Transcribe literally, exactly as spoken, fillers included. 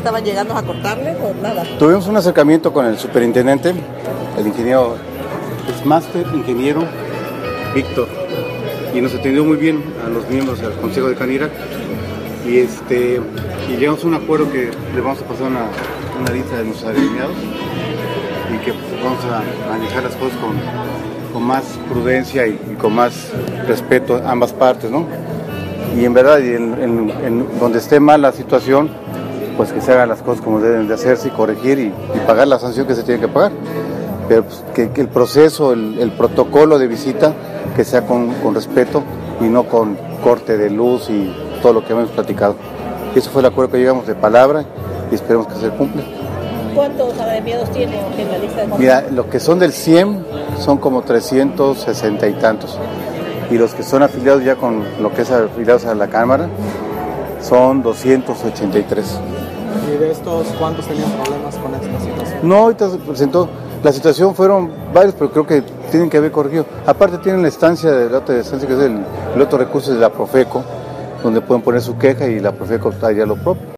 estaban llegando a cortarle o nada? Tuvimos un acercamiento con el superintendente, el ingeniero, es máster ingeniero Víctor, y nos atendió muy bien a los miembros del Consejo de Canirac, y este y llegamos a un acuerdo que le vamos a pasar una, una lista de nuestros agremiados y que pues, vamos a manejar las cosas con, con más prudencia y, y con más respeto a ambas partes, ¿no? Y en verdad, y en, en, en donde esté mal la situación, pues que se hagan las cosas como deben de hacerse y corregir y, y pagar la sanción que se tiene que pagar. Pero pues, que, que el proceso, el, el protocolo de visita, que sea con, con respeto y no con corte de luz y todo lo que hemos platicado. Y eso fue el acuerdo que llegamos de palabra y esperemos que se cumpla. ¿Cuántos agremiados tiene en la lista de compras? Mira, lo que son del cien son como trescientos sesenta y tantos. Y los que son afiliados ya con lo que es afiliados a la Cámara son doscientos ochenta y tres. ¿Y de estos cuántos tenían problemas con esta situación? No, ahorita se presentó, la situación fueron varios, pero creo que tienen que haber corregido. Aparte tienen la estancia de la otra estancia que es el, el otro recurso de la Profeco, donde pueden poner su queja y la Profeco haría lo propio.